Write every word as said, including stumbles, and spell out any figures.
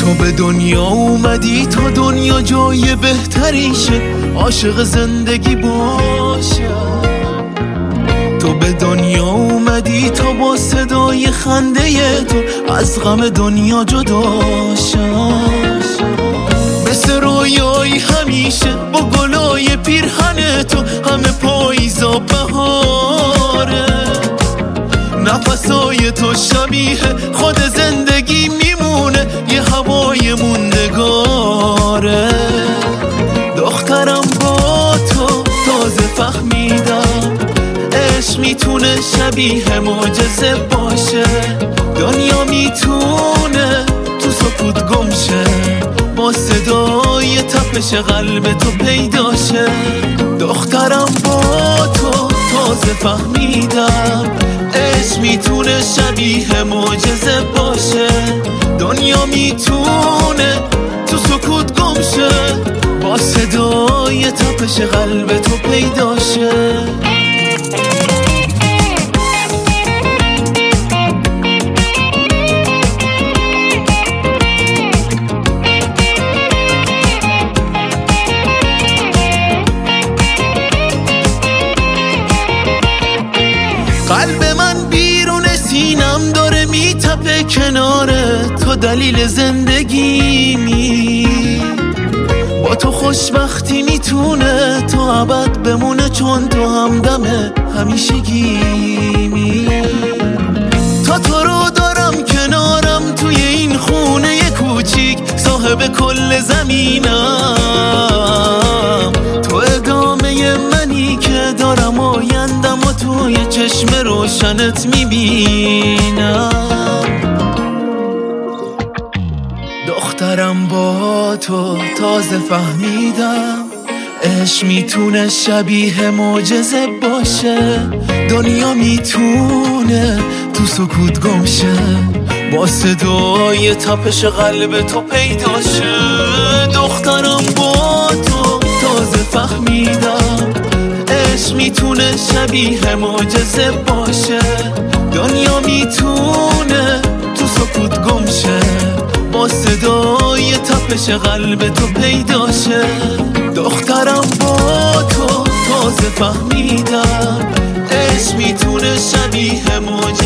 تو به دنیا اومدی تا دنیا جای بهتریشه، عاشق زندگی باشم. تو به دنیا اومدی تا با صدای خنده تو از غم دنیا جدا شم. مثل رویایی همیشه با گلای پیرهن تو، همه پاییزا بهاره. نفسای تو شبیه خود زندگی میمونه، یه هوای موندگاره. دخترم با تو تازه فهمیدم، عشق میتونه شبیه معجزه باشه. دنیا میتونه تو سکوت گم شه، با صدای تپش قلب تو پیدا شه. دخترم با تو تازه فهمیدم، عشق میتونه شبیه معجزه باشه. دنیا میتونه تو سکوت گم شه، با صدای تپش قلب تو پیدا شه. قلب من بیرون سینم داره میتپه کناره تو، دلیل زندگیمی. با تو خوشبختی میتونه تا ابد بمونه، چون تو همدم همیشگیمی. تا تو رو دارم کنارم توی این خونه کوچیک، صاحب کل زمینم. تو ادامه منی که دارم آیندم و توی چشم روشنت میبینم. دخترم با تو تازه فهمیدم، عشق میتونه شبیه معجزه باشه. دنیا میتونه تو سکوت گم شه، با صدای تپش قلب تو پیدا شه. دخترم با تو تازه فهمیدم، عشق میتونه شبیه معجزه باشه. دنیا میتونه تو سکوت گم شه، با صدای تپش قلب تو پیدا شه. دخترم با تو تازه فهمیدم، عشق میتونه شبیه معجزه